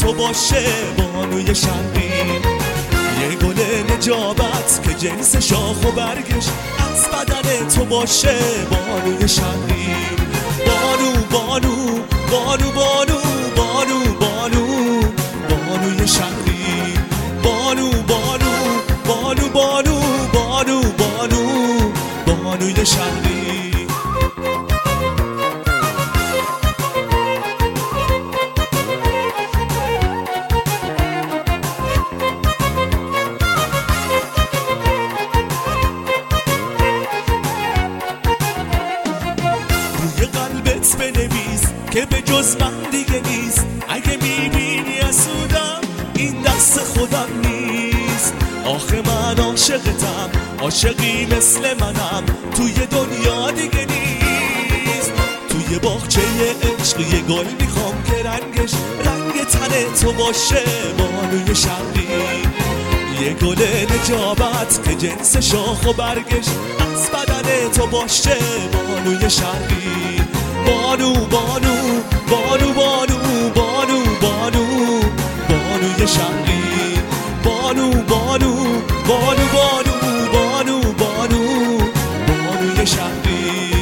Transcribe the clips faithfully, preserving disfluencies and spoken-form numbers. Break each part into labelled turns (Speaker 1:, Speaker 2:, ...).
Speaker 1: تو باشه بانوی شرقی، یه گل نجابت که جنس شاخ و برگش از بدن تو باشه بانوی شرقی. بانو بانو بانو بانو بانو بانو بانوی شرقی، بانو بانو بانو بانو بانو بانو بانوی شرقی. بنویس که به جز من دیگه نیست، اگه میبینی اسودم این دست خودم نیست. آخه من عاشقتم، عاشقی مثل منم توی دنیا دیگه نیست. توی باغچه عشق یه گل میخوام که رنگش رنگ تن تو باشه بانوی شرقی، یه گل نجابت که جنس شاخ و برگش از بدن تو باشه بانوی شرقی. بانو بانو بانو بانو بانو بانو بانوی شرقی، بانو بانو بانو بانو بانو بانو بانوی شرقی.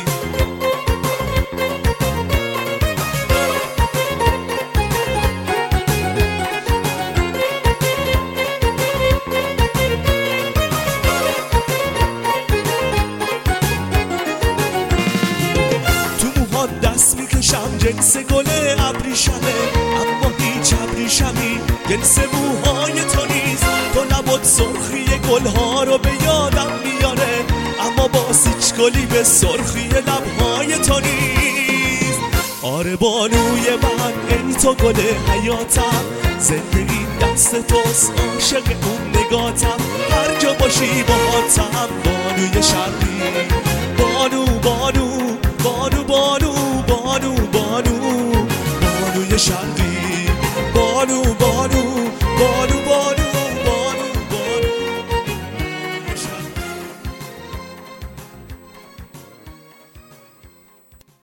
Speaker 1: دست میکشم جنس گل ابریشمه، اما هیچ ابریشمی جنس موهای تو نیست. تو نبود سرخی گلها رو به یادم میاره، اما باز هیچ گلی به سرخی لبهای تو نیست. آره بانوی من ای تو گل حیاتم، زندگی دست توست عاشق اون نگاتم، هر جا باشی باهاتم بانوی شرقی. بانو بانو بانو بانو بانو بانو بانوی شرقی، بانو بانو بانو بانو